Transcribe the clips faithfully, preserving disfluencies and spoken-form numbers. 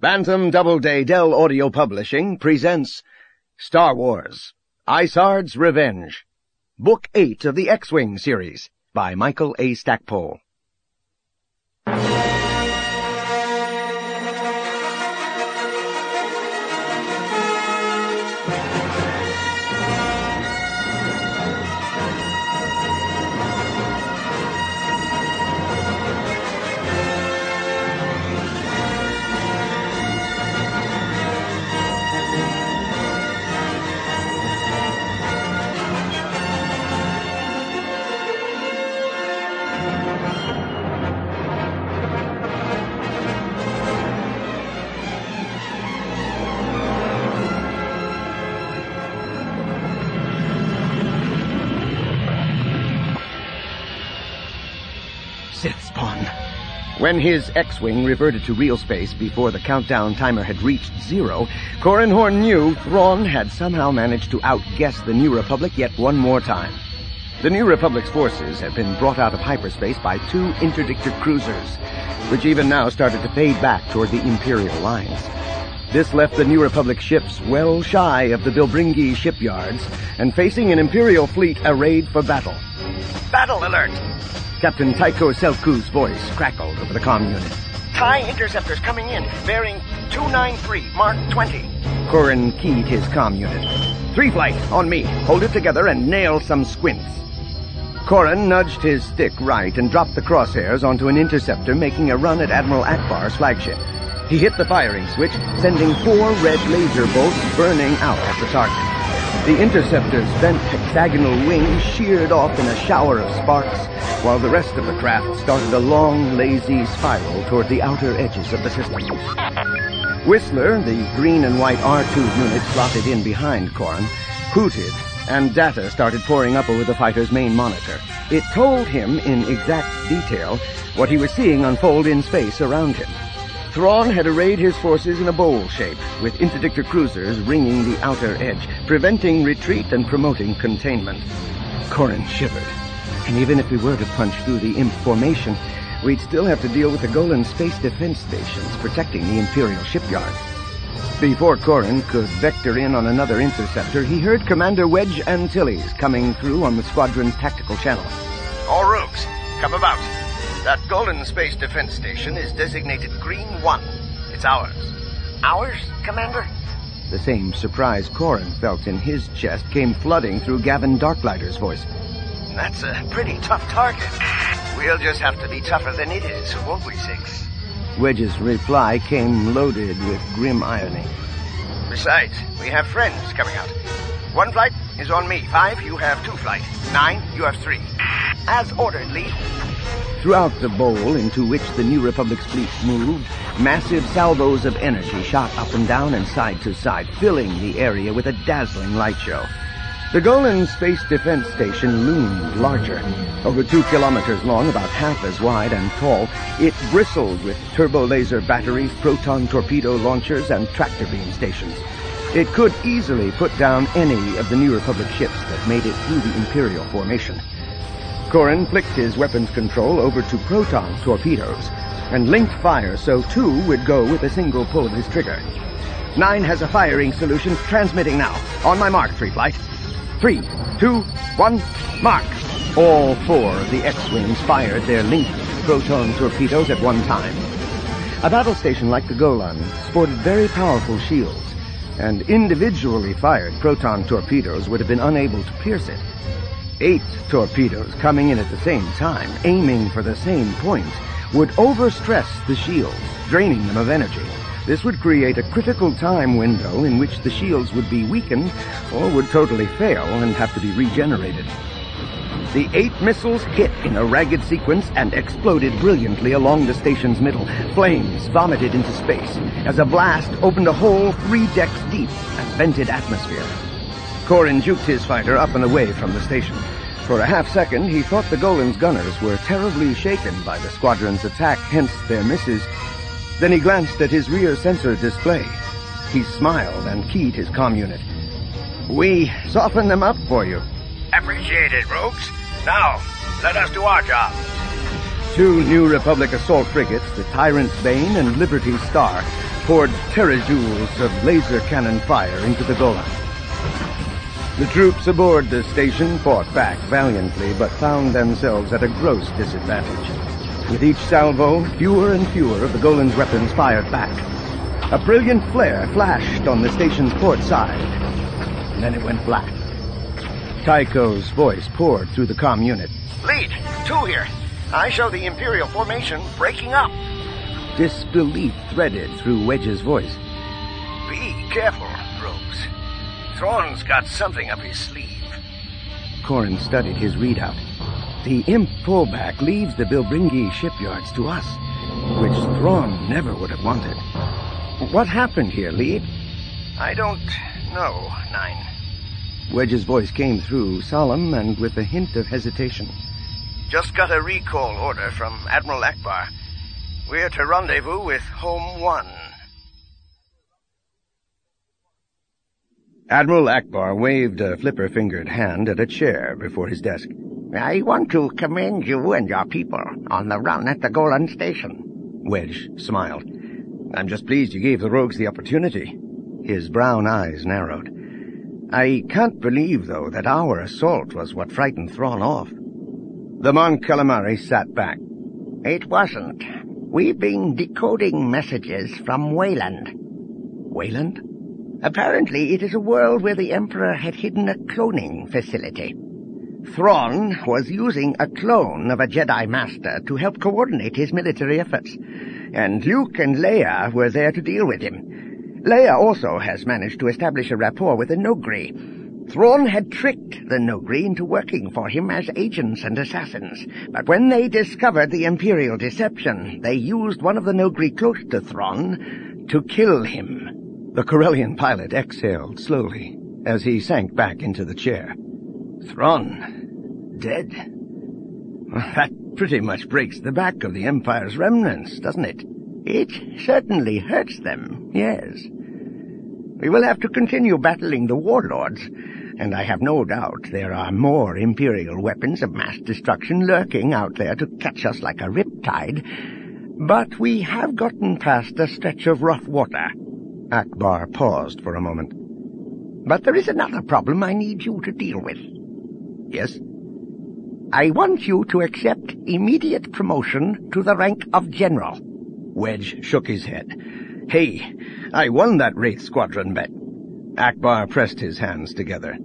Bantam Doubleday Dell Audio Publishing presents Star Wars, Isard's Revenge, Book eight of the X-Wing series by Michael A. Stackpole. Sith spawn. When his X-Wing reverted to real space before the countdown timer had reached zero, Corran Horn knew Thrawn had somehow managed to outguess the New Republic yet one more time. The New Republic's forces had been brought out of hyperspace by two interdictor cruisers, which even now started to fade back toward the Imperial lines. This left the New Republic ships well shy of the Bilbringi shipyards and facing an Imperial fleet arrayed for battle. Battle alert! Captain Tycho Selku's voice crackled over the comm unit. TIE interceptors coming in, bearing two nine three, Mark twenty. Corran keyed his comm unit. Three flight, on me. Hold it together and nail some squints. Corran nudged his stick right and dropped the crosshairs onto an interceptor making a run at Admiral Akbar's flagship. He hit the firing switch, sending four red laser bolts burning out at the target. The interceptor's bent hexagonal wings sheared off in a shower of sparks, while the rest of the craft started a long, lazy spiral toward the outer edges of the system. Whistler, the green and white R two unit slotted in behind Corran, hooted, and data started pouring up over the fighter's main monitor. It told him in exact detail what he was seeing unfold in space around him. Thrawn had arrayed his forces in a bowl shape, with interdictor cruisers ringing the outer edge, preventing retreat and promoting containment. Corran shivered. And even if we were to punch through the imp formation, we'd still have to deal with the Golan space defense stations protecting the Imperial shipyards. Before Corran could vector in on another interceptor, he heard Commander Wedge Antilles coming through on the squadron's tactical channel. All rogues, come about. That Golan space defense station is designated Green one. It's ours. Ours, Commander? The same surprise Corran felt in his chest came flooding through Gavin Darklighter's voice. That's a pretty tough target. We'll just have to be tougher than it is, won't we, Six? Wedge's reply came loaded with grim irony. Besides, we have friends coming out. One flight is on me. Five, you have two flight. Nine, you have three. As ordered, Lee. Throughout the bowl into which the New Republic's fleet moved, massive salvos of energy shot up and down and side to side, filling the area with a dazzling light show. The Golan Space Defense Station loomed larger. Over two kilometers long, about half as wide and tall, it bristled with turbo-laser batteries, proton torpedo launchers, and tractor beam stations. It could easily put down any of the New Republic ships that made it through the Imperial formation. Corran flicked his weapons control over to proton torpedoes and linked fire so two would go with a single pull of his trigger. Nine has a firing solution transmitting now. On my mark, three flight. Three, two, one, mark. All four of the X-Wings fired their linked proton torpedoes at one time. A battle station like the Golan sported very powerful shields, and individually fired proton torpedoes would have been unable to pierce it. Eight torpedoes coming in at the same time, aiming for the same point, would overstress the shields, draining them of energy. This would create a critical time window in which the shields would be weakened or would totally fail and have to be regenerated. The eight missiles hit in a ragged sequence and exploded brilliantly along the station's middle. Flames vomited into space as a blast opened a hole three decks deep and vented atmosphere. Corran juked his fighter up and away from the station. For a half second, he thought the Golan's gunners were terribly shaken by the squadron's attack, hence their misses. Then he glanced at his rear sensor display. He smiled and keyed his comm unit. We softened them up for you. Appreciated, rogues. Now, let us do our job. Two New Republic assault frigates, the Tyrant's Bane and Liberty's Star, poured terajoules of laser cannon fire into the Golan. The troops aboard the station fought back valiantly, but found themselves at a gross disadvantage. With each salvo, fewer and fewer of the Golan's weapons fired back. A brilliant flare flashed on the station's port side, and then it went black. Tycho's voice poured through the comm unit. Lead, two here. I show the Imperial formation breaking up. Disbelief threaded through Wedge's voice. Be careful, rogues. Thrawn's got something up his sleeve. Corrin studied his readout. The imp pullback leaves the Bilbringi shipyards to us, which Thrawn never would have wanted. What happened here, Lead? I don't know, Nine. Wedge's voice came through, solemn and with a hint of hesitation. Just got a recall order from Admiral Ackbar. We're to rendezvous with Home One. Admiral Ackbar waved a flipper-fingered hand at a chair before his desk. I want to commend you and your people on the run at the Golan Station. Wedge smiled. I'm just pleased you gave the rogues the opportunity. His brown eyes narrowed. I can't believe, though, that our assault was what frightened Thrawn off. The Mon Calamari sat back. It wasn't. We've been decoding messages from Wayland. Wayland? Apparently it is a world where the Emperor had hidden a cloning facility. Thrawn was using a clone of a Jedi Master to help coordinate his military efforts, and Luke and Leia were there to deal with him. Leia also has managed to establish a rapport with the Noghri. Thrawn had tricked the Noghri into working for him as agents and assassins, but when they discovered the Imperial deception, they used one of the Noghri close to Thrawn to kill him. The Corellian pilot exhaled slowly as he sank back into the chair. Thrawn, dead? That pretty much breaks the back of the Empire's remnants, doesn't it? It certainly hurts them, yes. We will have to continue battling the warlords, and I have no doubt there are more Imperial weapons of mass destruction lurking out there to catch us like a riptide. But we have gotten past a stretch of rough water. Ackbar paused for a moment. But there is another problem I need you to deal with. Yes? I want you to accept immediate promotion to the rank of General. Wedge shook his head. Hey, I won that Wraith Squadron bet. Ackbar pressed his hands together.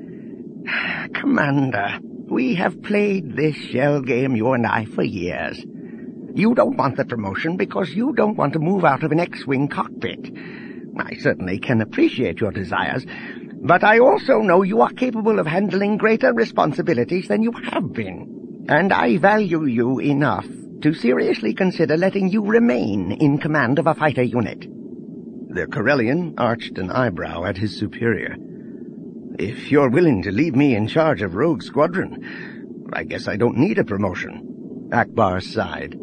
Commander, we have played this shell game, you and I, for years. You don't want the promotion because you don't want to move out of an X-Wing cockpit. I certainly can appreciate your desires, but I also know you are capable of handling greater responsibilities than you have been, and I value you enough to seriously consider letting you remain in command of a fighter unit. The Corellian arched an eyebrow at his superior. If you're willing to leave me in charge of Rogue Squadron, I guess I don't need a promotion. Ackbar sighed.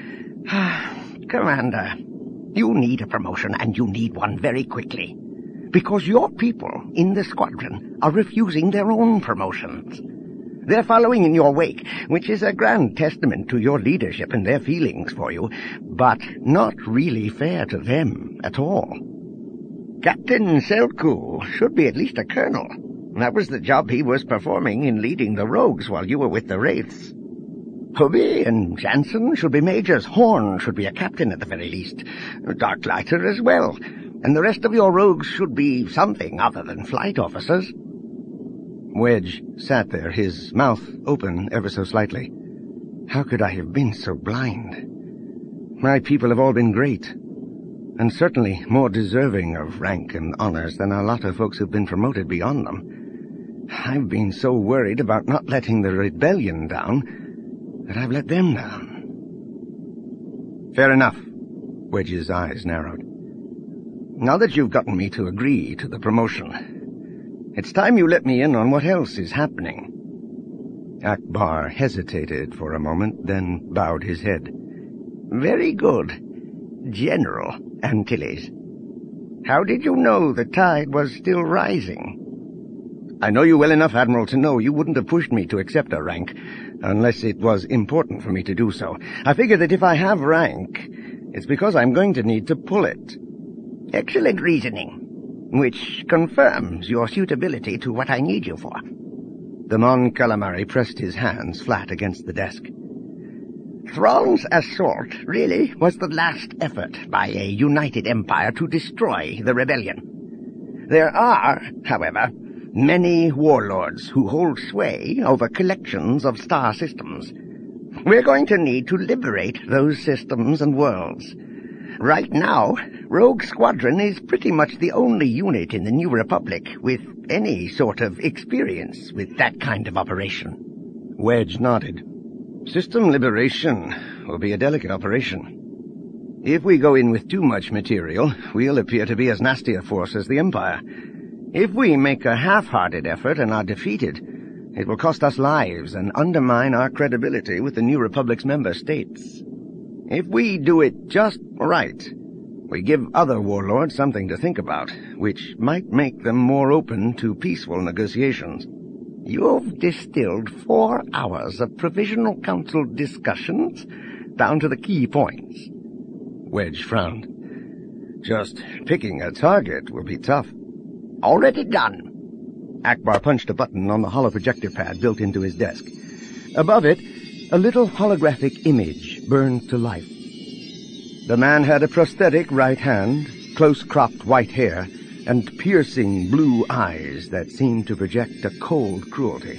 Commander, you need a promotion, and you need one very quickly, because your people in the squadron are refusing their own promotions. They're following in your wake, which is a grand testament to your leadership and their feelings for you, but not really fair to them at all. Captain Selku should be at least a colonel. That was the job he was performing in leading the rogues while you were with the Wraiths. Hobie and Jansen should be majors. Horn should be a captain at the very least. Darklighter as well. And the rest of your rogues should be something other than flight officers. Wedge sat there, his mouth open ever so slightly. How could I have been so blind? My people have all been great, and certainly more deserving of rank and honors than a lot of folks who've been promoted beyond them. I've been so worried about not letting the rebellion down that I've let them down. Fair enough. Wedge's eyes narrowed. Now that you've gotten me to agree to the promotion, it's time you let me in on what else is happening. Ackbar hesitated for a moment, then bowed his head. Very good, General Antilles. How did you know the tide was still rising? I know you well enough, Admiral, to know you wouldn't have pushed me to accept a rank, unless it was important for me to do so. I figure that if I have rank, it's because I'm going to need to pull it. Excellent reasoning, which confirms your suitability to what I need you for. The Mon Calamari pressed his hands flat against the desk. Thrall's assault really was the last effort by a united empire to destroy the rebellion. There are, however, many warlords who hold sway over collections of star systems. We're going to need to liberate those systems and worlds. Right now, Rogue Squadron is pretty much the only unit in the New Republic with any sort of experience with that kind of operation. Wedge nodded. System liberation will be a delicate operation. If we go in with too much material, we'll appear to be as nasty a force as the Empire. If we make a half-hearted effort and are defeated, it will cost us lives and undermine our credibility with the New Republic's member states. If we do it just right, we give other warlords something to think about, which might make them more open to peaceful negotiations. You've distilled four hours of Provisional Council discussions down to the key points. Wedge frowned. Just picking a target will be tough. Already done. Akbar punched a button on the holoprojector pad built into his desk. Above it, a little holographic image burned to life. The man had a prosthetic right hand, close-cropped white hair, and piercing blue eyes that seemed to project a cold cruelty.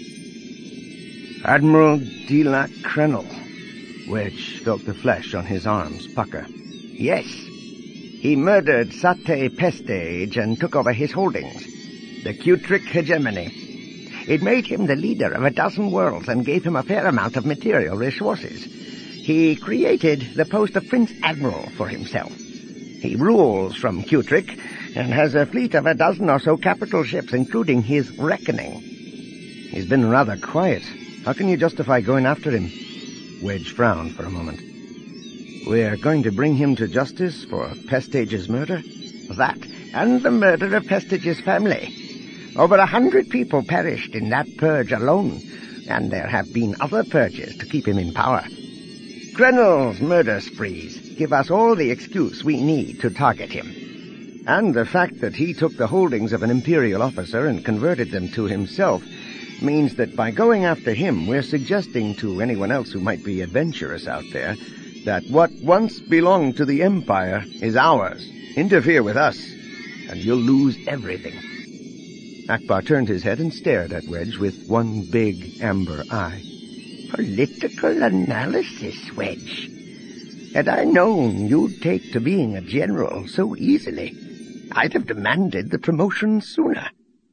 Admiral Delac Krenel. Wedge felt the flesh on his arms pucker. Yes. He murdered Sate Pestage and took over his holdings, the Kutric hegemony. It made him the leader of a dozen worlds and gave him a fair amount of material resources. He created the post of Prince Admiral for himself. He rules from Kutric and has a fleet of a dozen or so capital ships, including his Reckoning. He's been rather quiet. How can you justify going after him? Wedge frowned for a moment. We're going to bring him to justice for Pestage's murder? That, and the murder of Pestage's family. Over a hundred people perished in that purge alone, and there have been other purges to keep him in power. Krenel's murder sprees give us all the excuse we need to target him. And the fact that he took the holdings of an Imperial officer and converted them to himself means that by going after him, we're suggesting to anyone else who might be adventurous out there that what once belonged to the Empire is ours. Interfere with us, and you'll lose everything. Akbar turned his head and stared at Wedge with one big amber eye. Political analysis, Wedge. Had I known you'd take to being a general so easily, I'd have demanded the promotion sooner.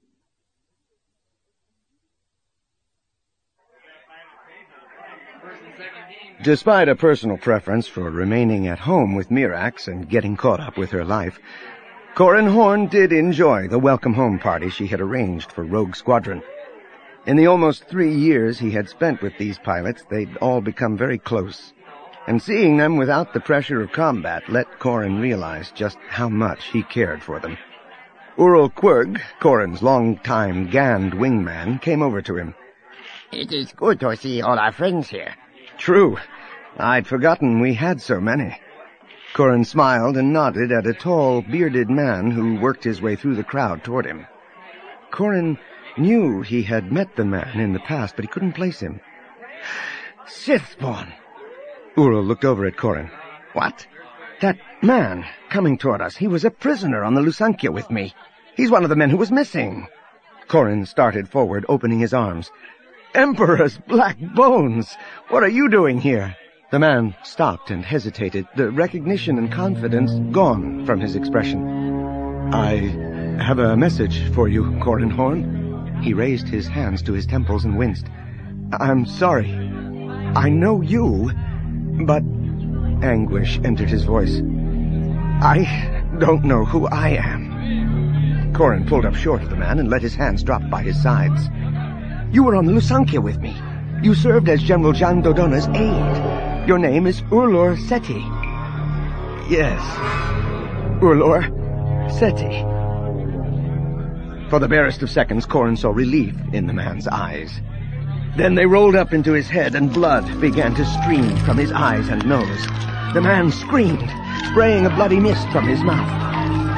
Despite a personal preference for remaining at home with Mirax and getting caught up with her life, Corran Horn did enjoy the welcome home party she had arranged for Rogue Squadron. In the almost three years he had spent with these pilots, they'd all become very close, and seeing them without the pressure of combat let Corran realize just how much he cared for them. Ural Quirg, Corran's long-time Gand wingman, came over to him. It is good to see all our friends here. True. I'd forgotten we had so many. Corran smiled and nodded at a tall, bearded man who worked his way through the crowd toward him. Corran knew he had met the man in the past, but he couldn't place him. Sithborn. Ural looked over at Corran. What? That man coming toward us. He was a prisoner on the Lusankya with me. He's one of the men who was missing. Corran started forward, opening his arms. Emperor's black bones! What are you doing here? The man stopped and hesitated, the recognition and confidence gone from his expression. I have a message for you, Corran Horn. He raised his hands to his temples and winced. I'm sorry. I know you, but... Anguish entered his voice. I don't know who I am. Corran pulled up short of the man and let his hands drop by his sides. You were on the Lusankya with me. You served as General Jan Dodona's aide. Your name is Urlor Seti. Yes, Urlor Seti. For the barest of seconds, Corran saw relief in the man's eyes. Then they rolled up into his head, and blood began to stream from his eyes and nose. The man screamed, spraying a bloody mist from his mouth.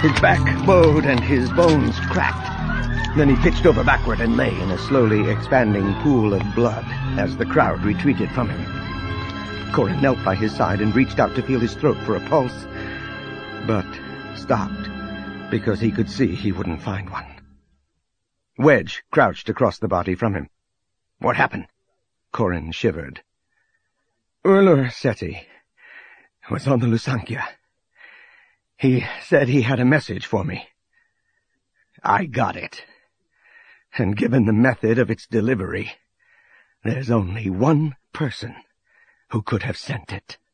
His back bowed and his bones cracked. Then he pitched over backward and lay in a slowly expanding pool of blood as the crowd retreated from him. Corin knelt by his side and reached out to feel his throat for a pulse, but stopped because he could see he wouldn't find one. Wedge crouched across the body from him. "What happened?" Corin shivered. "Urlur Seti was on the Lusankya. He said he had a message for me. I got it. And given the method of its delivery, there's only one person who could have sent it."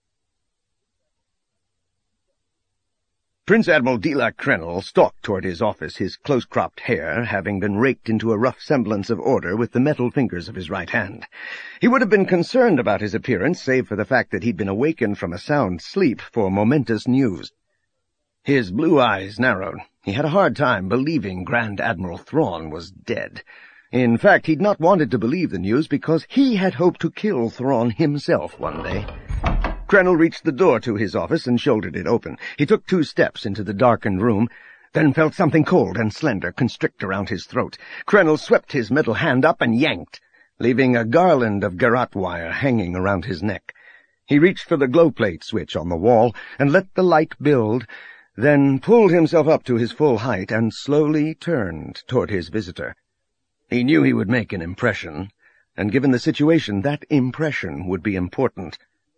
Prince Admiral Dila Krenel stalked toward his office, his close-cropped hair having been raked into a rough semblance of order with the metal fingers of his right hand. He would have been concerned about his appearance, save for the fact that he'd been awakened from a sound sleep for momentous news. His blue eyes narrowed. He had a hard time believing Grand Admiral Thrawn was dead. In fact, he'd not wanted to believe the news because he had hoped to kill Thrawn himself one day. Krenel reached the door to his office and shouldered it open. He took two steps into the darkened room, then felt something cold and slender constrict around his throat. Krenel swept his metal hand up and yanked, leaving a garland of garrote wire hanging around his neck. He reached for the glow plate switch on the wall and let the light build, then pulled himself up to his full height and slowly turned toward his visitor. He knew he would make an impression, and given the situation, that impression would be important.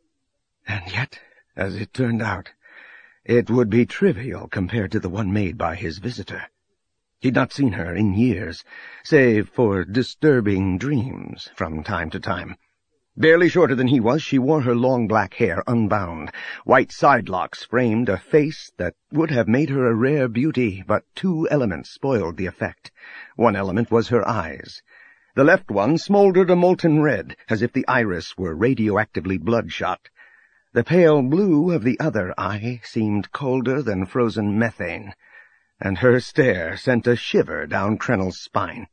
And yet, as it turned out, it would be trivial compared to the one made by his visitor. He'd not seen her in years, save for disturbing dreams from time to time. Barely shorter than he was, she wore her long black hair unbound. White side-locks framed a face that would have made her a rare beauty, but two elements spoiled the effect. One element was her eyes. The left one smoldered a molten red, as if the iris were radioactively bloodshot. The pale blue of the other eye seemed colder than frozen methane, and her stare sent a shiver down Krenel's spine.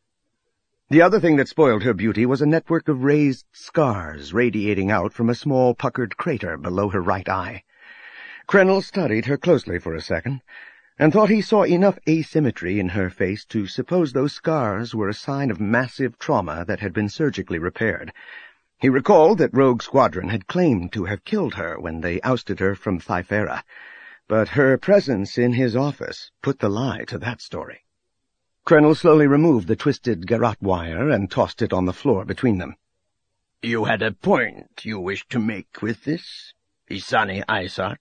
The other thing that spoiled her beauty was a network of raised scars radiating out from a small puckered crater below her right eye. Krenel studied her closely for a second, and thought he saw enough asymmetry in her face to suppose those scars were a sign of massive trauma that had been surgically repaired. He recalled that Rogue Squadron had claimed to have killed her when they ousted her from Thyfera, but her presence in his office put the lie to that story. Krenel slowly removed the twisted garrote wire and tossed it on the floor between them. "You had a point you wished to make with this, Isani Aisar?"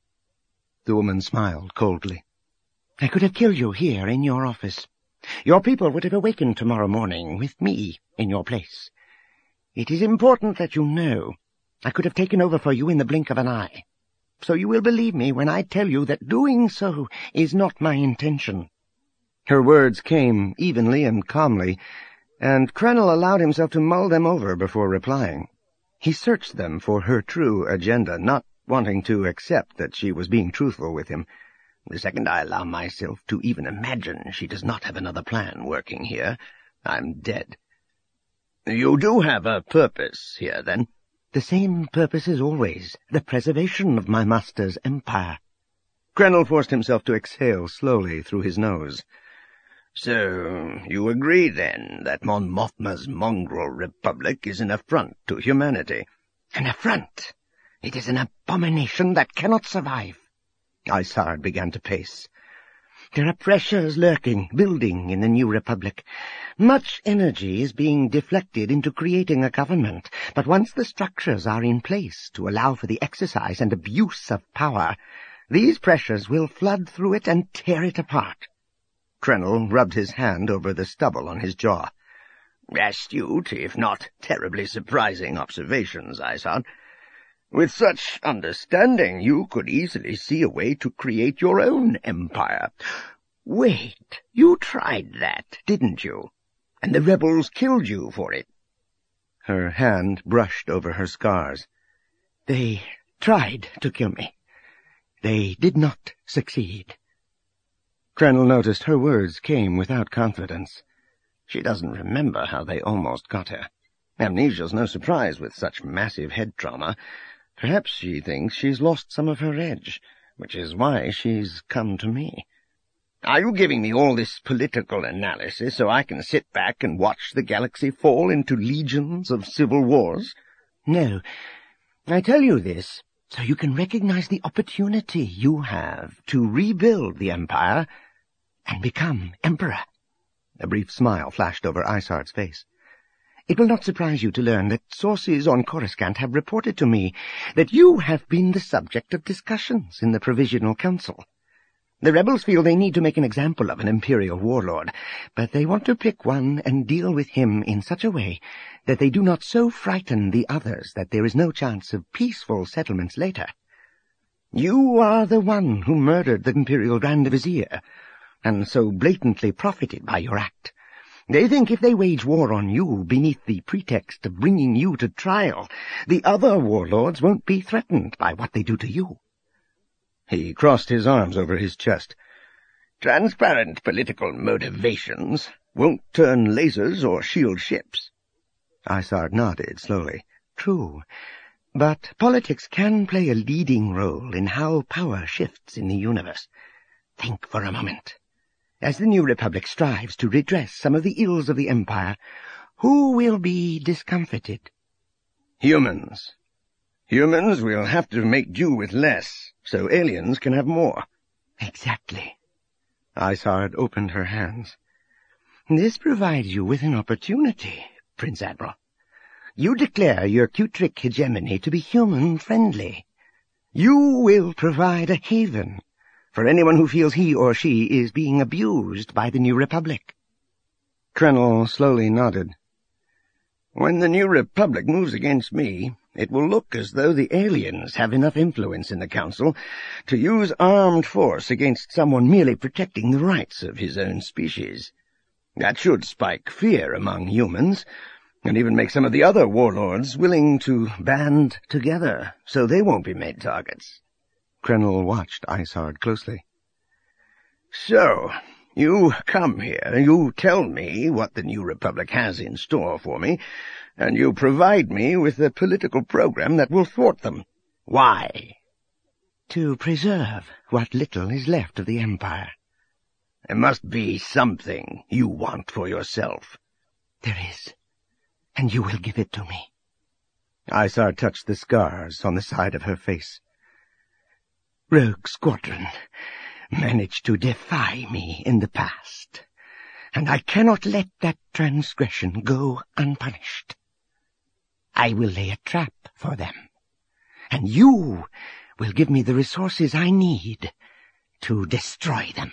The woman smiled coldly. "I could have killed you here in your office. Your people would have awakened tomorrow morning with me in your place. It is important that you know I could have taken over for you in the blink of an eye, so you will believe me when I tell you that doing so is not my intention." Her words came evenly and calmly, and Krenel allowed himself to mull them over before replying. He searched them for her true agenda, not wanting to accept that she was being truthful with him. "The second I allow myself to even imagine she does not have another plan working here, I'm dead." "You do have a purpose here, then?" "The same purpose as always, the preservation of my master's empire." Krenel forced himself to exhale slowly through his nose. "So you agree, then, that Mon Mothma's mongrel republic is an affront to humanity?" "An affront? It is an abomination that cannot survive." Isard began to pace. "There are pressures lurking, building in the new republic. Much energy is being deflected into creating a government, but once the structures are in place to allow for the exercise and abuse of power, these pressures will flood through it and tear it apart." Krenel rubbed his hand over the stubble on his jaw. "Astute, if not terribly surprising observations, Isard. With such understanding, you could easily see a way to create your own empire." "Wait, you tried that, didn't you? And the rebels killed you for it?" Her hand brushed over her scars. "They tried to kill me. They did not succeed." Krenel noticed her words came without confidence. She doesn't remember how they almost got her. Amnesia's no surprise with such massive head trauma. Perhaps she thinks she's lost some of her edge, which is why she's come to me. Are you giving me all this political analysis so I can sit back and watch the galaxy fall into legions of civil wars? No. I tell you this so you can recognize the opportunity you have to rebuild the Empire and become Emperor. A brief smile flashed over Isard's face. It will not surprise you to learn that sources on Coruscant have reported to me that you have been the subject of discussions in the Provisional Council. The rebels feel they need to make an example of an Imperial warlord, but they want to pick one and deal with him in such a way that they do not so frighten the others that there is no chance of peaceful settlements later. You are the one who murdered the Imperial Grand Vizier, and so blatantly profited by your act. They think if they wage war on you beneath the pretext of bringing you to trial, the other warlords won't be threatened by what they do to you. He crossed his arms over his chest. Transparent political motivations won't turn lasers or shield ships. Isard nodded slowly. True, but politics can play a leading role in how power shifts in the universe. Think for a moment. As the New Republic strives to redress some of the ills of the Empire, who will be discomfited? Humans. Humans will have to make do with less, so aliens can have more. Exactly. Isard opened her hands. This provides you with an opportunity, Prince Admiral. You declare your Q-Trick hegemony to be human-friendly. You will provide a haven for anyone who feels he or she is being abused by the New Republic. Krenel slowly nodded. When the New Republic moves against me, it will look as though the aliens have enough influence in the Council to use armed force against someone merely protecting the rights of his own species. That should spike fear among humans, and even make some of the other warlords willing to band together so they won't be made targets. Krenel watched Isard closely. So, you come here, you tell me what the New Republic has in store for me, and you provide me with a political program that will thwart them. Why? To preserve what little is left of the Empire. There must be something you want for yourself. There is, and you will give it to me. Isard touched the scars on the side of her face. Rogue Squadron managed to defy me in the past, and I cannot let that transgression go unpunished. I will lay a trap for them, and you will give me the resources I need to destroy them.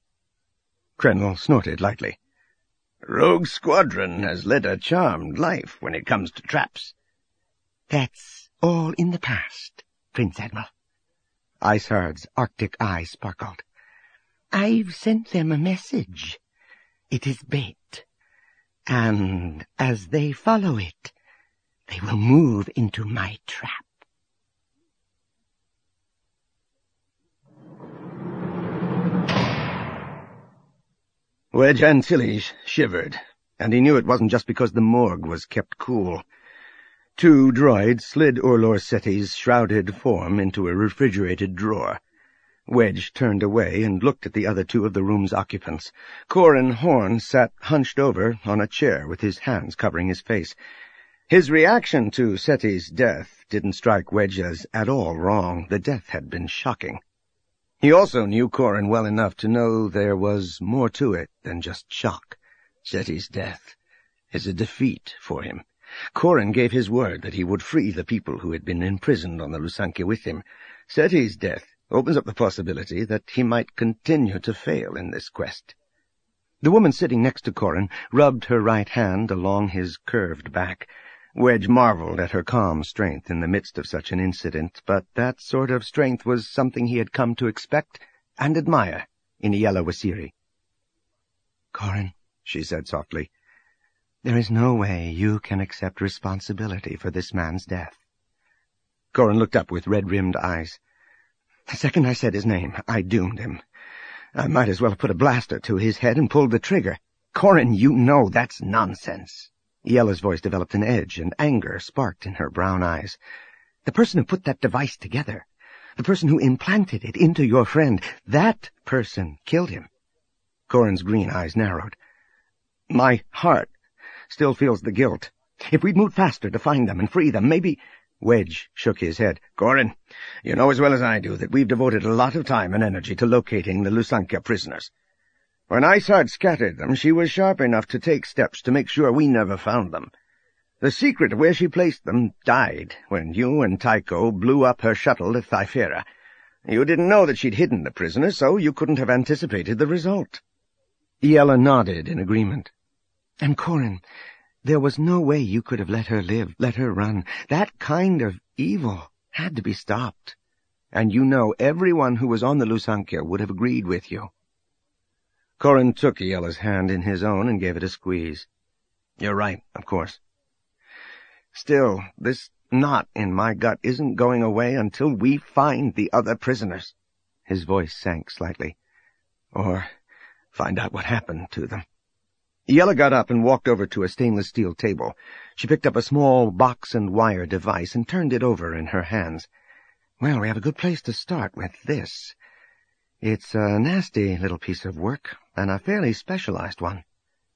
Krenel snorted lightly. Rogue Squadron has led a charmed life when it comes to traps. That's all in the past, Prince Admiral. Isard's Arctic eye sparkled. I've sent them a message. It is bait, and as they follow it, they will move into my trap. Wedge Antilles shivered, and he knew it wasn't just because the morgue was kept cool. Two droids slid Orlor Setti's shrouded form into a refrigerated drawer. Wedge turned away and looked at the other two of the room's occupants. Corran Horn sat hunched over on a chair with his hands covering his face. His reaction to Setti's death didn't strike Wedge as at all wrong. The death had been shocking. He also knew Corran well enough to know there was more to it than just shock. Setti's death is a defeat for him. Corran gave his word that he would free the people who had been imprisoned on the Lusankya with him. Setti's death opens up the possibility that he might continue to fail in this quest. The woman sitting next to Corran rubbed her right hand along his curved back. Wedge marveled at her calm strength in the midst of such an incident, but that sort of strength was something he had come to expect and admire in Yela Wasiri. "Corran," she said softly, "there is no way you can accept responsibility for this man's death." Corran looked up with red-rimmed eyes. "The second I said his name, I doomed him. I might as well have put a blaster to his head and pulled the trigger. Corran, you know that's nonsense." Yela's voice developed an edge, and anger sparked in her brown eyes. "The person who put that device together, the person who implanted it into your friend, that person killed him. Corin's green eyes narrowed. My heart still feels the guilt. If we'd moved faster to find them and free them, maybe— Wedge shook his head. Corin, you know as well as I do that we've devoted a lot of time and energy to locating the Lusankya prisoners. When Isard scattered them, she was sharp enough to take steps to make sure we never found them. The secret of where she placed them died when you and Tycho blew up her shuttle at Thyphera. You didn't know that she'd hidden the prisoners, so you couldn't have anticipated the result. Iella nodded in agreement. And Corin, there was no way you could have let her live, let her run. That kind of evil had to be stopped. And you know everyone who was on the Lusankya would have agreed with you. Corin took Iella's hand in his own and gave it a squeeze. You're right, of course. Still, this knot in my gut isn't going away until we find the other prisoners. His voice sank slightly. Or find out what happened to them. Iella got up and walked over to a stainless steel table. She picked up a small box and wire device and turned it over in her hands. Well, we have a good place to start with this. It's a nasty little piece of work, and a fairly specialized one.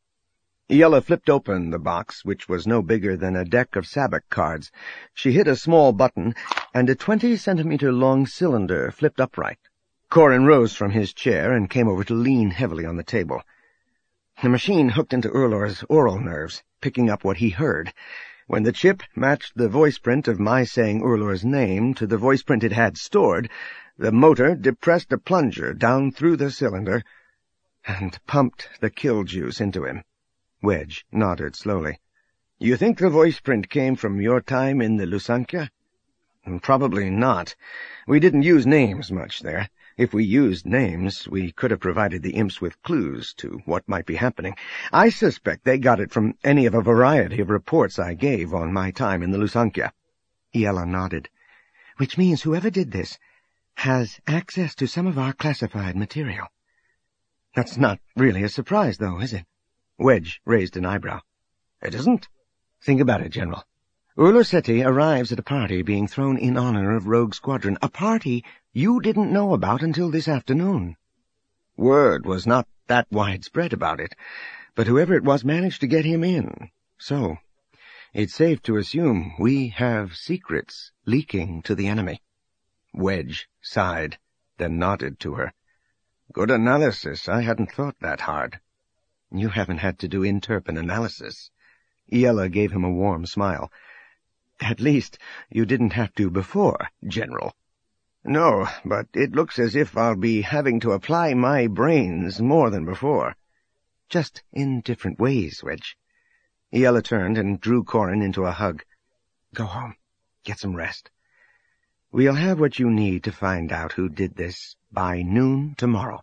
Iella flipped open the box, which was no bigger than a deck of sabak cards. She hit a small button, and a twenty-centimeter-long cylinder flipped upright. Corin rose from his chair and came over to lean heavily on the table. The machine hooked into Urlor's oral nerves, picking up what he heard. When the chip matched the voice print of my saying Urlor's name to the voice print it had stored, the motor depressed a plunger down through the cylinder and pumped the kill juice into him. Wedge nodded slowly. You think the voice print came from your time in the Lusankya? Probably not. We didn't use names much there. If we used names, we could have provided the imps with clues to what might be happening. I suspect they got it from any of a variety of reports I gave on my time in the Lusankya. Iella nodded. Which means whoever did this has access to some of our classified material. That's not really a surprise, though, is it? Wedge raised an eyebrow. It isn't? Think about it, General. Urlor Seti arrives at a party being thrown in honor of Rogue Squadron, a party you didn't know about until this afternoon. Word was not that widespread about it, but whoever it was managed to get him in. So, it's safe to assume we have secrets leaking to the enemy. Wedge sighed, then nodded to her. Good analysis. I hadn't thought that hard. You haven't had to do interpen analysis. Iella gave him a warm smile. At least you didn't have to before, General. No, but it looks as if I'll be having to apply my brains more than before. Just in different ways, Wedge. Iella turned and drew Corin into a hug. Go home. Get some rest. We'll have what you need to find out who did this by noon tomorrow.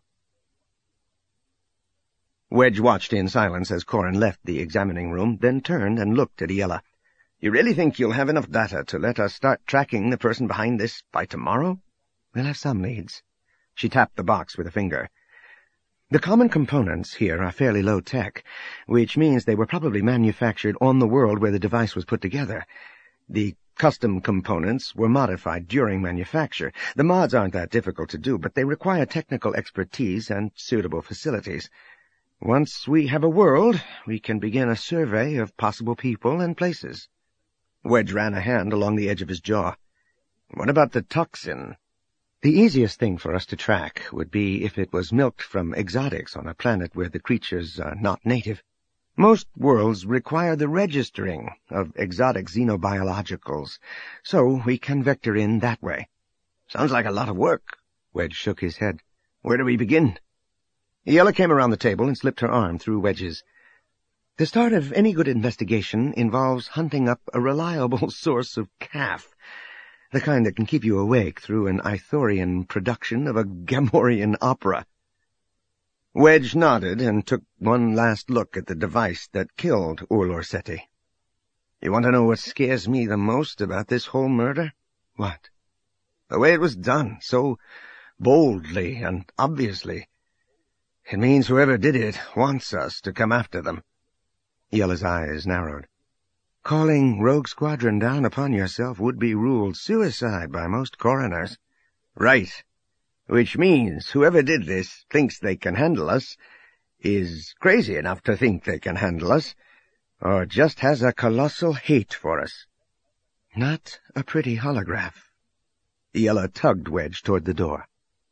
Wedge watched in silence as Corin left the examining room, then turned and looked at Iella. You really think you'll have enough data to let us start tracking the person behind this by tomorrow? We'll have some leads. She tapped the box with a finger. The common components here are fairly low-tech, which means they were probably manufactured on the world where the device was put together. The custom components were modified during manufacture. The mods aren't that difficult to do, but they require technical expertise and suitable facilities. Once we have a world, we can begin a survey of possible people and places. Wedge ran a hand along the edge of his jaw. What about the toxin? The easiest thing for us to track would be if it was milked from exotics on a planet where the creatures are not native. Most worlds require the registering of exotic xenobiologicals, so we can vector in that way. Sounds like a lot of work. Wedge shook his head. Where do we begin? Iella came around the table and slipped her arm through Wedge's. The start of any good investigation involves hunting up a reliable source of calf, the kind that can keep you awake through an Ithorian production of a Gamorrean opera. Wedge nodded and took one last look at the device that killed Urlor Seti. You want to know what scares me the most about this whole murder? What? The way it was done, so boldly and obviously. It means whoever did it wants us to come after them. Iella's eyes narrowed. Calling Rogue Squadron down upon yourself would be ruled suicide by most coroners. Right. Which means whoever did this thinks they can handle us, is crazy enough to think they can handle us, or just has a colossal hate for us. Not a pretty holograph. Yella tugged Wedge toward the door.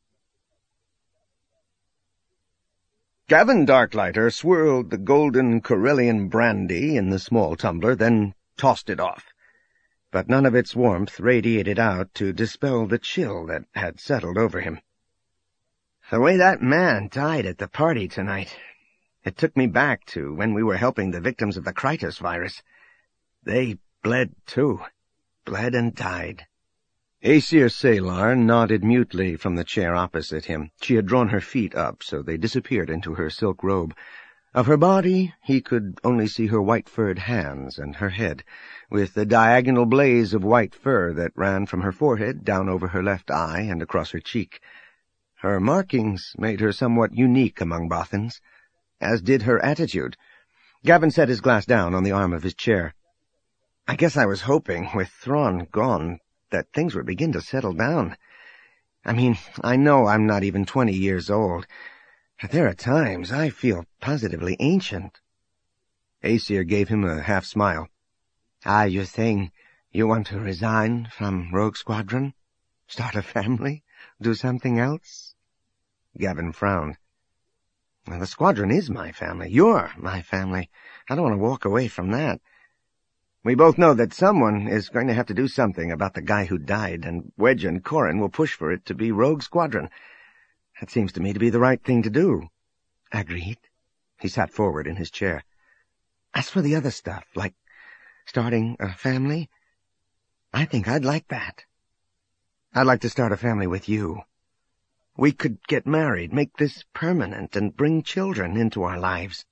Gavin Darklighter swirled the golden Corellian brandy in the small tumbler, then tossed it off. But none of its warmth radiated out to dispel the chill that had settled over him. The way that man died at the party tonight, it took me back to when we were helping the victims of the Krytos virus. They bled too. Bled and died. Aesir Salar nodded mutely from the chair opposite him. She had drawn her feet up so they disappeared into her silk robe. Of her body, he could only see her white-furred hands and her head, with the diagonal blaze of white fur that ran from her forehead down over her left eye and across her cheek. Her markings made her somewhat unique among Bothans, as did her attitude. Gavin set his glass down on the arm of his chair. I guess I was hoping, with Thrawn gone, that things would begin to settle down. I mean, I know I'm not even twenty years old, but there are times I feel positively ancient. Aesir gave him a half-smile. Ah, you're saying you want to resign from Rogue Squadron? Start a family? Do something else? Gavin frowned. Well, the Squadron is my family. You're my family. I don't want to walk away from that. We both know that someone is going to have to do something about the guy who died, and Wedge and Corran will push for it to be Rogue Squadron. That seems to me to be the right thing to do. Agreed. He sat forward in his chair. As for the other stuff, like starting a family, I think I'd like that. I'd like to start a family with you. We could get married, make this permanent, and bring children into our lives.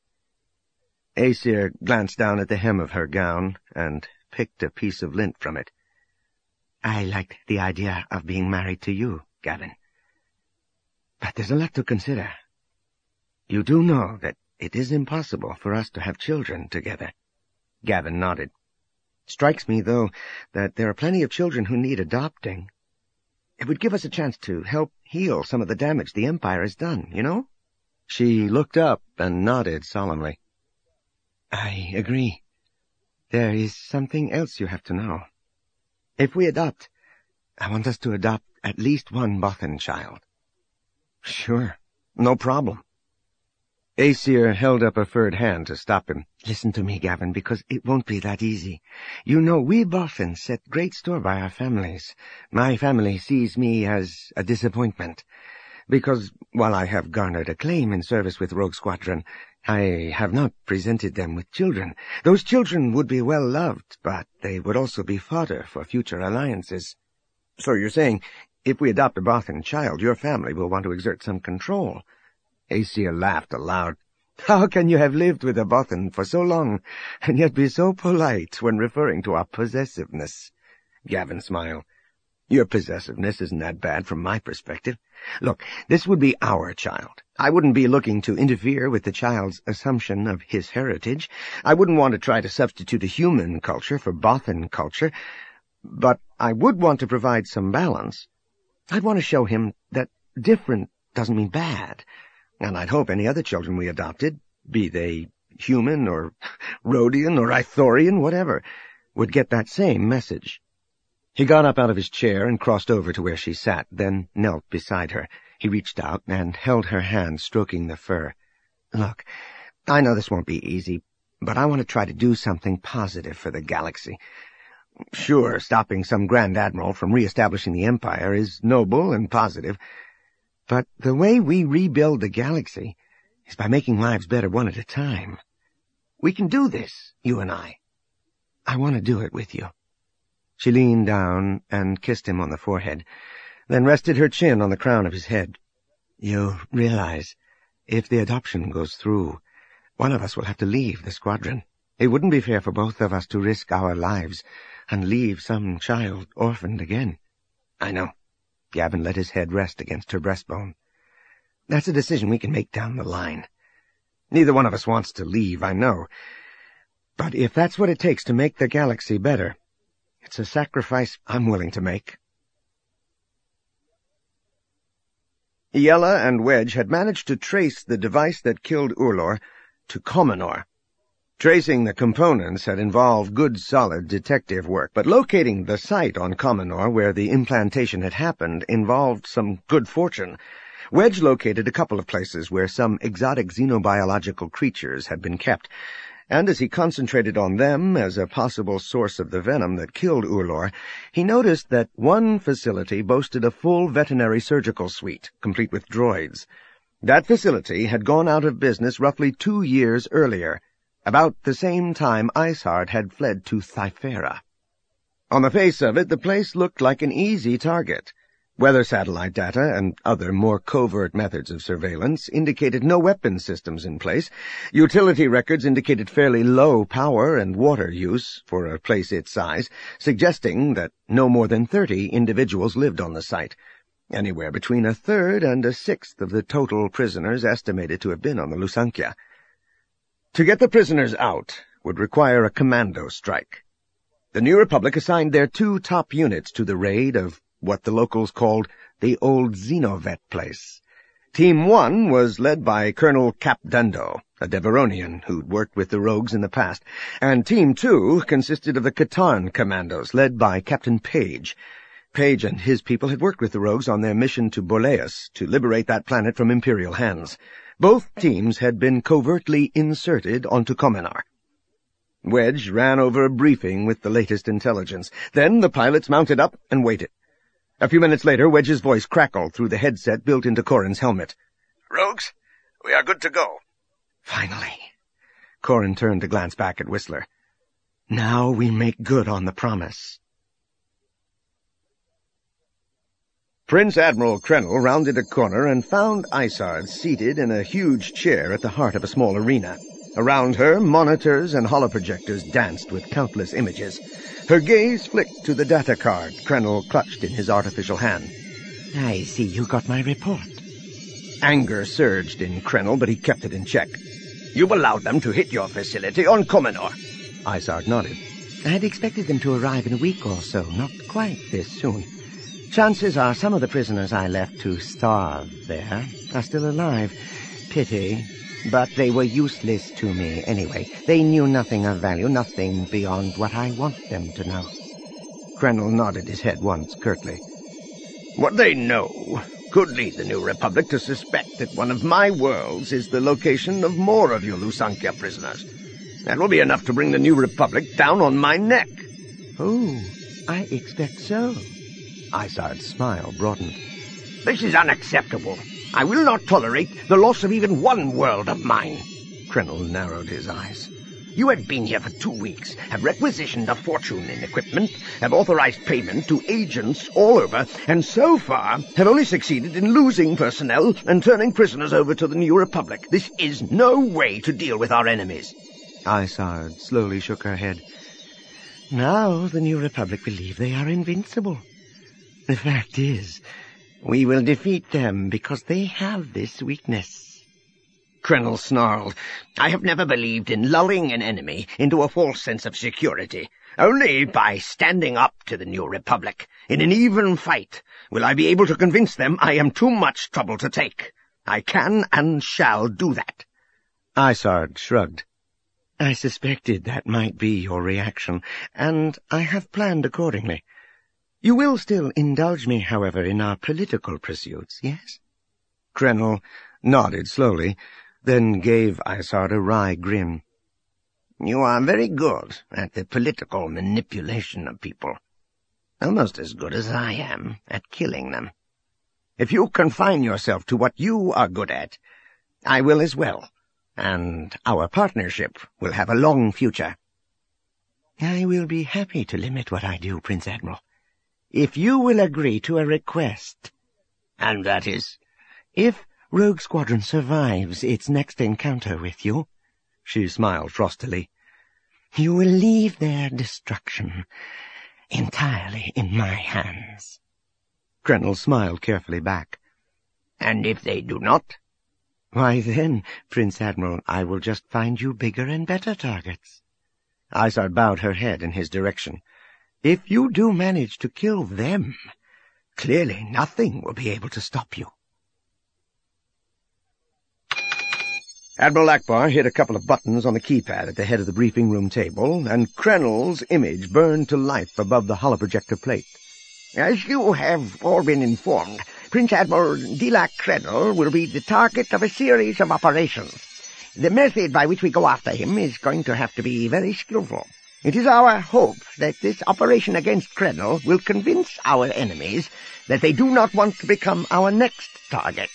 Aesir glanced down at the hem of her gown and picked a piece of lint from it. I liked the idea of being married to you, Gavin. But there's a lot to consider. You do know that it is impossible for us to have children together. Gavin nodded. Strikes me, though, that there are plenty of children who need adopting. It would give us a chance to help heal some of the damage the Empire has done, you know? She looked up and nodded solemnly. I agree. There is something else you have to know. If we adopt, I want us to adopt at least one Bothan child. Sure, no problem. Aesir held up a furred hand to stop him. Listen to me, Gavin, because it won't be that easy. You know, we Bothans set great store by our families. My family sees me as a disappointment, because while I have garnered acclaim in service with Rogue Squadron, I have not presented them with children. Those children would be well loved, but they would also be fodder for future alliances. So you're saying, if we adopt a Bothan child, your family will want to exert some control? Aesir laughed aloud. How can you have lived with a Bothan for so long, and yet be so polite when referring to our possessiveness? Gavin smiled. Your possessiveness isn't that bad from my perspective. Look, this would be our child. I wouldn't be looking to interfere with the child's assumption of his heritage. I wouldn't want to try to substitute a human culture for Bothan culture, but I would want to provide some balance. I'd want to show him that different doesn't mean bad, and I'd hope any other children we adopted, be they human or Rhodian or Ithorian, whatever, would get that same message. He got up out of his chair and crossed over to where she sat, then knelt beside her. He reached out and held her hand, stroking the fur. Look, I know this won't be easy, but I want to try to do something positive for the galaxy. Sure, stopping some Grand Admiral from re-establishing the Empire is noble and positive, but the way we rebuild the galaxy is by making lives better one at a time. We can do this, you and I. I want to do it with you. She leaned down and kissed him on the forehead, then rested her chin on the crown of his head. You realize, if the adoption goes through, one of us will have to leave the Squadron. It wouldn't be fair for both of us to risk our lives and leave some child orphaned again. I know. Gavin let his head rest against her breastbone. That's a decision we can make down the line. Neither one of us wants to leave, I know. But if that's what it takes to make the galaxy better, it's a sacrifice I'm willing to make. Yella and Wedge had managed to trace the device that killed Urlor to Comenor. Tracing the components had involved good, solid detective work, but locating the site on Comenor where the implantation had happened involved some good fortune. Wedge located a couple of places where some exotic xenobiological creatures had been kept, and as he concentrated on them as a possible source of the venom that killed Urlor, he noticed that one facility boasted a full veterinary surgical suite, complete with droids. That facility had gone out of business roughly two years earlier, about the same time Isard had fled to Thyphera. On the face of it, the place looked like an easy target. Weather satellite data and other more covert methods of surveillance indicated no weapon systems in place. Utility records indicated fairly low power and water use for a place its size, suggesting that no more than thirty individuals lived on the site, anywhere between a third and a sixth of the total prisoners estimated to have been on the Lusankya. To get the prisoners out would require a commando strike. The New Republic assigned their two top units to the raid of what the locals called the old Xenovet place. Team one was led by Colonel Cap Dendo, a Deveronian who'd worked with the rogues in the past, and Team two consisted of the Katarn commandos, led by Captain Page. Page and his people had worked with the rogues on their mission to Boleus to liberate that planet from Imperial hands. Both teams had been covertly inserted onto Comenar. Wedge ran over a briefing with the latest intelligence. Then the pilots mounted up and waited. A few minutes later, Wedge's voice crackled through the headset built into Corrin's helmet. "Rogues, we are good to go." Finally. Corrin turned to glance back at Whistler. Now we make good on the promise. Prince Admiral Krenel rounded a corner and found Isard seated in a huge chair at the heart of a small arena. Around her, monitors and holoprojectors danced with countless images. Her gaze flicked to the data card Krenel clutched in his artificial hand. I see you got my report. Anger surged in Krenel, but he kept it in check. "You allowed them to hit your facility on Comenor." Isard nodded. I had expected them to arrive in a week or so, not quite this soon. Chances are some of the prisoners I left to starve there are still alive. Pity. But they were useless to me anyway. They knew nothing of value, nothing beyond what I want them to know. Krenel nodded his head once, curtly. "What they know could lead the New Republic to suspect that one of my worlds is the location of more of your Lusankya prisoners. That will be enough to bring the New Republic down on my neck." Oh, I expect so. Isard's smile broadened. "This is unacceptable. I will not tolerate the loss of even one world of mine." Krenel narrowed his eyes. "You have been here for two weeks, have requisitioned a fortune in equipment, have authorized payment to agents all over, and so far have only succeeded in losing personnel and turning prisoners over to the New Republic. This is no way to deal with our enemies." Isard slowly shook her head. Now the New Republic believe they are invincible. The fact is, we will defeat them because they have this weakness. Krenel snarled. "I have never believed in lulling an enemy into a false sense of security. Only by standing up to the New Republic in an even fight will I be able to convince them I am too much trouble to take. I can and shall do that." Isard shrugged. I suspected that might be your reaction, and I have planned accordingly. You will still indulge me, however, in our political pursuits, yes? Krenel nodded slowly, then gave Isard a wry grin. "You are very good at the political manipulation of people. Almost as good as I am at killing them. If you confine yourself to what you are good at, I will as well, and our partnership will have a long future." I will be happy to limit what I do, Prince Admiral, if you will agree to a request. "And that is?" If Rogue Squadron survives its next encounter with you, she smiled frostily, you will leave their destruction entirely in my hands. Krenel smiled carefully back. "And if they do not?" Why then, Prince Admiral, I will just find you bigger and better targets. Isard bowed her head in his direction. If you do manage to kill them, clearly nothing will be able to stop you. Admiral Ackbar hit a couple of buttons on the keypad at the head of the briefing room table, and Krenel's image burned to life above the holoprojector plate. As you have all been informed, Prince Admiral Dilak Krenel will be the target of a series of operations. The method by which we go after him is going to have to be very skillful. It is our hope that this operation against Krenel will convince our enemies that they do not want to become our next target.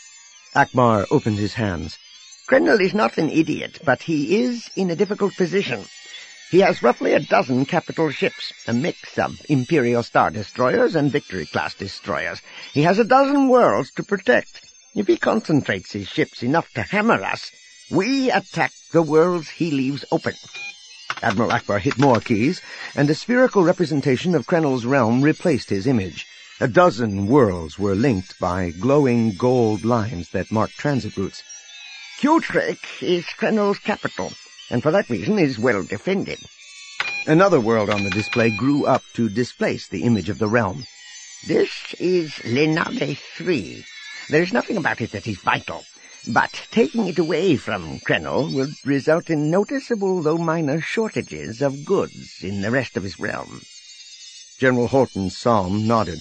Ackbar opened his hands. Krenel is not an idiot, but he is in a difficult position. He has roughly a dozen capital ships, a mix of Imperial Star Destroyers and Victory-class destroyers. He has a dozen worlds to protect. If he concentrates his ships enough to hammer us, we attack the worlds he leaves open. Admiral Ackbar hit more keys, and a spherical representation of Krenel's realm replaced his image. A dozen worlds were linked by glowing gold lines that marked transit routes. Q-Trek is Krenel's capital, and for that reason is well defended. Another world on the display grew up to displace the image of the realm. This is Lenade three. There is nothing about it that is vital, but taking it away from Krenel will result in noticeable, though minor, shortages of goods in the rest of his realm. General Horton's psalm nodded.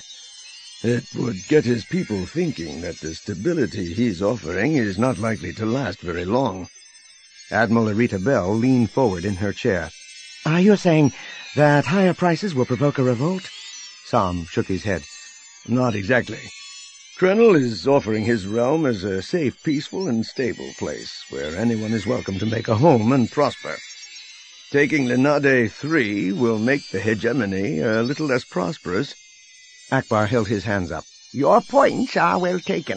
It would get his people thinking that the stability he's offering is not likely to last very long. Admiral Arita Bell leaned forward in her chair. Are you saying that higher prices will provoke a revolt? Psalm shook his head. Not exactly. Krenel is offering his realm as a safe, peaceful, and stable place where anyone is welcome to make a home and prosper. Taking Lenade three will make the hegemony a little less prosperous. Ackbar held his hands up. Your points are well taken.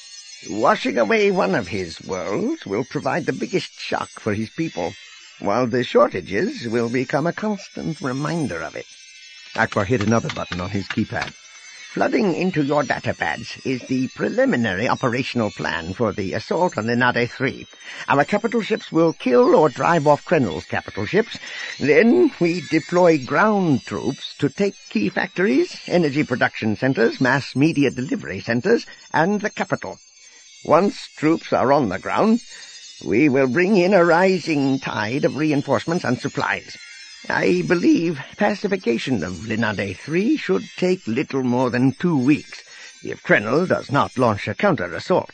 Washing away one of his worlds will provide the biggest shock for his people, while the shortages will become a constant reminder of it. Ackbar hit another button on his keypad. Flooding into your datapads is the preliminary operational plan for the assault on Lenade three. Our capital ships will kill or drive off Krenel's capital ships. Then we deploy ground troops to take key factories, energy production centers, mass media delivery centers, and the capital. Once troops are on the ground, we will bring in a rising tide of reinforcements and supplies. I believe pacification of Lenade three should take little more than two weeks, if Krenel does not launch a counter-assault.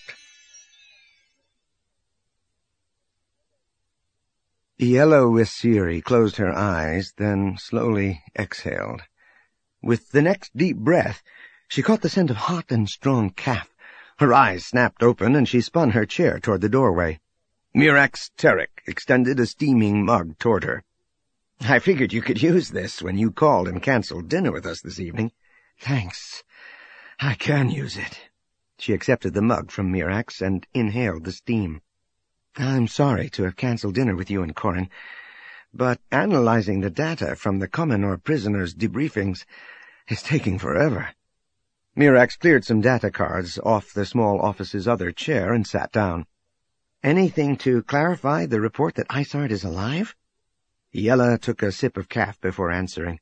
Yellow Wissiri closed her eyes, then slowly exhaled. With the next deep breath, she caught the scent of hot and strong kaf. Her eyes snapped open, and she spun her chair toward the doorway. Mirax Terek extended a steaming mug toward her. I figured you could use this when you called and canceled dinner with us this evening. Thanks. I can use it. She accepted the mug from Mirax and inhaled the steam. I'm sorry to have canceled dinner with you and Corin, but analyzing the data from the Comenor prisoners' debriefings is taking forever. Mirax cleared some data cards off the small office's other chair and sat down. Anything to clarify the report that Isard is alive? Yella took a sip of kaf before answering.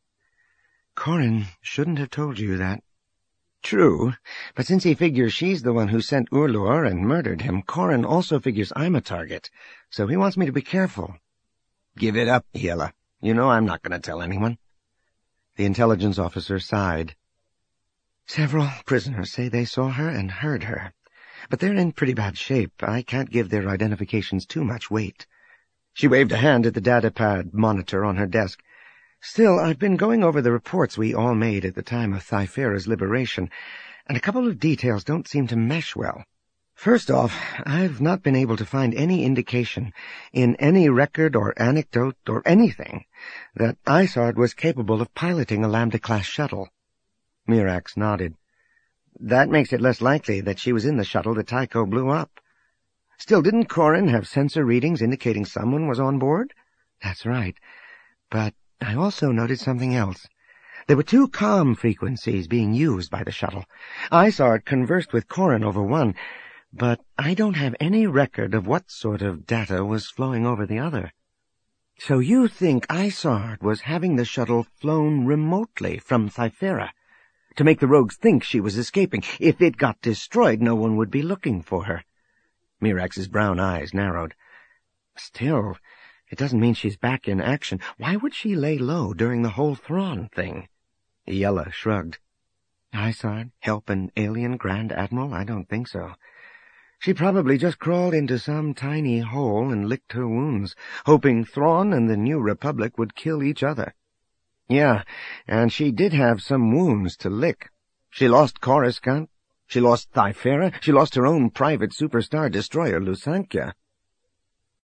Corin shouldn't have told you that. True, but since he figures she's the one who sent Urlur and murdered him, Corin also figures I'm a target, so he wants me to be careful. Give it up, Yella. You know I'm not going to tell anyone. The intelligence officer sighed. Several prisoners say they saw her and heard her, but they're in pretty bad shape. I can't give their identifications too much weight. She waved a hand at the datapad monitor on her desk. Still, I've been going over the reports we all made at the time of Thyfera's liberation, and a couple of details don't seem to mesh well. First off, I've not been able to find any indication in any record or anecdote or anything that Isard was capable of piloting a Lambda-class shuttle. Mirax nodded. That makes it less likely that she was in the shuttle that Tycho blew up. Still, didn't Corin have sensor readings indicating someone was on board? That's right. But I also noted something else. There were two comm frequencies being used by the shuttle. Isard conversed with Corin over one, but I don't have any record of what sort of data was flowing over the other. So you think Isard was having the shuttle flown remotely from Thyfera to make the rogues think she was escaping? If it got destroyed, no one would be looking for her. Mirax's brown eyes narrowed. Still, it doesn't mean she's back in action. Why would she lay low during the whole Thrawn thing? Yella shrugged. Isard, help an alien Grand Admiral? I don't think so. She probably just crawled into some tiny hole and licked her wounds, hoping Thrawn and the New Republic would kill each other. Yeah, and she did have some wounds to lick. She lost Coruscant, she lost Thyfera, she lost her own private superstar destroyer, Lusankya.